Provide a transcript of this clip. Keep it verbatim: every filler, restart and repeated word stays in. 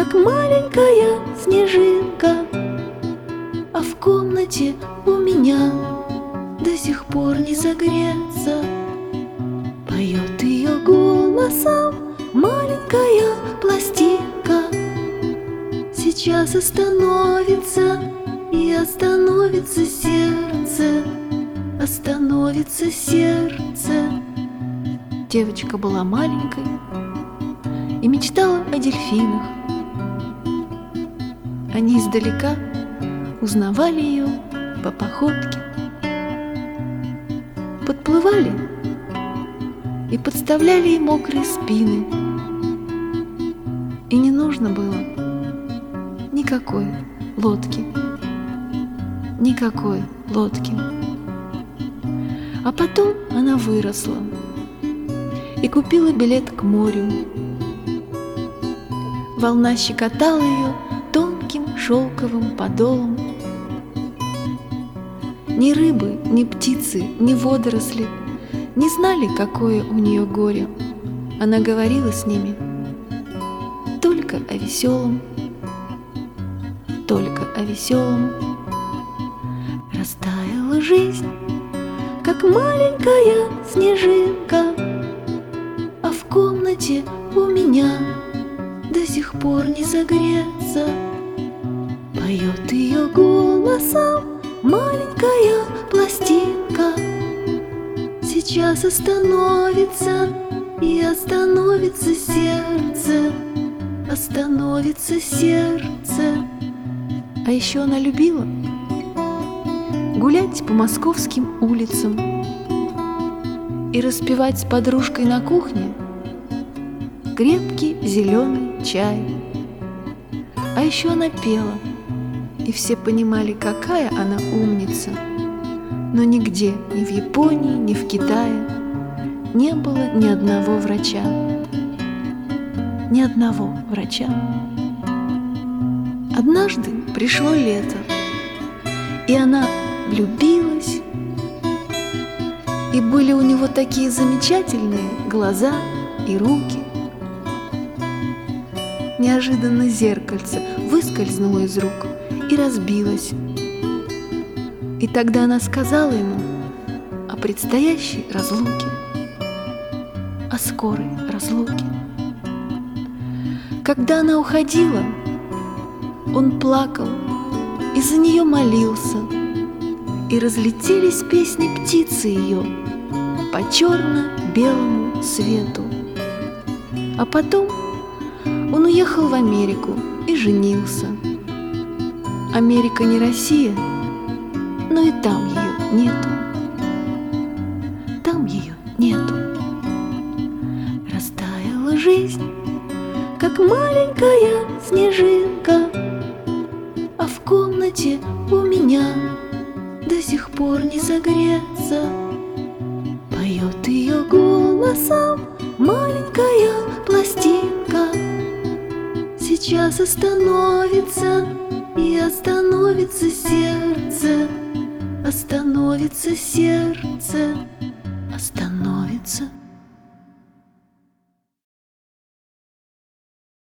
как маленькая снежинка, а в комнате у меня до сих пор не согреться. Поет ее голосом маленькая пластинка. Сейчас остановится, и остановится сердце, остановится сердце. Девочка была маленькой и мечтала о дельфинах. Они издалека узнавали ее по походке, подплывали и подставляли ей мокрые спины. И не нужно было никакой лодки, никакой лодки. А потом она выросла и купила билет к морю. Волна щекотала ее тонким шелковым подолом. Ни рыбы, ни птицы, ни водоросли не знали, какое у нее горе. Она говорила с ними только о веселом, только о веселом. Растаяла жизнь, как маленькая снежинка, а в комнате у меня до сих пор не согреться. Поет ее голосом маленькая пластинка. Сейчас остановится, и остановится сердце, остановится сердце. А еще она любила гулять по московским улицам и распивать с подружкой на кухне крепкий зеленый чай. А еще она пела, и все понимали, какая она умница. Но нигде, ни в Японии, ни в Китае не было ни одного врача. Ни одного врача. Однажды пришло лето, и она влюбилась, и были у него такие замечательные глаза и руки. Неожиданно зеркальце выскользнуло из рук и разбилось. И тогда она сказала ему о предстоящей разлуке, о скорой разлуке. Когда она уходила, он плакал и за нее молился, и разлетелись песни птицы ее по черно-белому свету. А потом он уехал в Америку и женился. Америка не Россия, но и там ее нету. Там ее нету. Растаяла жизнь, как маленькая снежинка, а в комнате у меня до сих пор не согреться. Поет ее голосом маленькая пластинка. Сейчас остановится, и остановится сердце, остановится сердце, остановится.